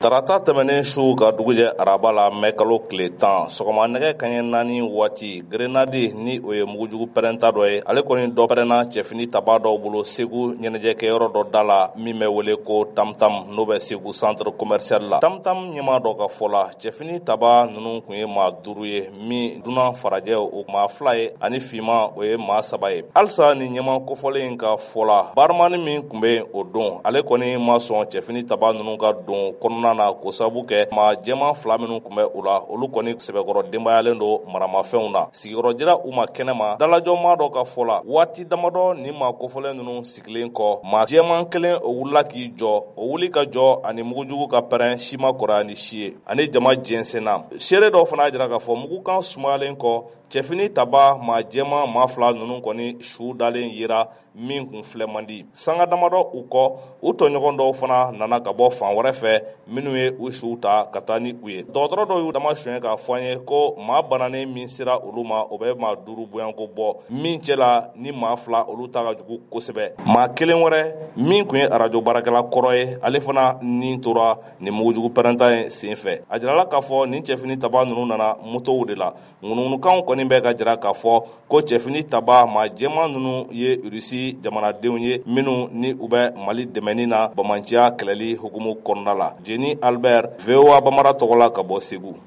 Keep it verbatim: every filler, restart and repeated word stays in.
Tarata tɛmɛnen su ka dugujɛ araba la mɛ kalo tile tan sɔgɔma nɛgɛ kaɲɛ naani waati grenade ni o ye mugujugu pɛrɛnta dɔ ye ale kɔni dɔ pɛrɛnna cɛfini taba dɔw bolo Segu ɲɛnajɛkɛyɔrɔ dɔ da la min bɛ wele ko tam-tam n'o bɛ Segu centre commercial la. tam-tam ɲɛmaa dɔ ka fɔ la cɛfini taba ninnu kun ye maa duuru ye min dunan farajɛ o maa fila ye ani finman o ye maa saba ye. Halisa ni ɲɛmaa kofɔlen ka fɔ la baramani min kun bɛ o don ale kɔni ma sɔn cɛfini taba ninnu ka don kɔnɔna na ko sabu kɛ maa jɛman fila minnu kun bɛ u la olu kɔni sɛbɛkɔrɔ denbayalen don maramafɛnw na sigiyɔrɔ dira u ma kɛnɛma dalajɔmaa dɔ ka fɔ la waati damadɔ ni maa kofɔlen ninnu sigilen kɔ maa jɛman kelen o wulila k'i jɔ o wuli ka jɔ ani mugujugu ka pɛrɛn si ma kɔrɔ ni si ye ani jama jɛnsenna seere dɔw fana jira k'a fɔ mugukan sumayalen kɔ cɛfini taba maa jɛman maa fila ninnu kɔni su dalen yera min kun filɛ man di sanga damadɔ u kɔ u tɔɲɔgɔn dɔw fana nana ka bɔ fan wɛrɛ fɛ minnu ye u su ta ka taa ni u ye dɔgɔtɔrɔ dɔw y'u dama suɲɛ k'a fɔ an ye ko maa bananen min sera olu ma o bɛ maa duuru boyanko bɔ min cɛla ni maa fila olu ta ka jugu kosɛbɛ maa kelen wɛrɛ min kun ye arajo baarakɛla kɔrɔ ye ale fana nin tora ni mugujugu pɛrɛnta ye sen fɛ a jirala k'a fɔ nin cɛfini taba ninnu nana motow de la ŋunuŋunukanw kɔni bɛ ka jira k'a fɔ ko cɛfini taba maa jɛman ninnu ye Rusi jamanadenw ye minnu ni u bɛ Mali dɛmɛni na bamanciya kɛlɛli hukumu kɔnɔna la Jeni Albert V O A Bamara tɔgɔ la ka bɔ Segu.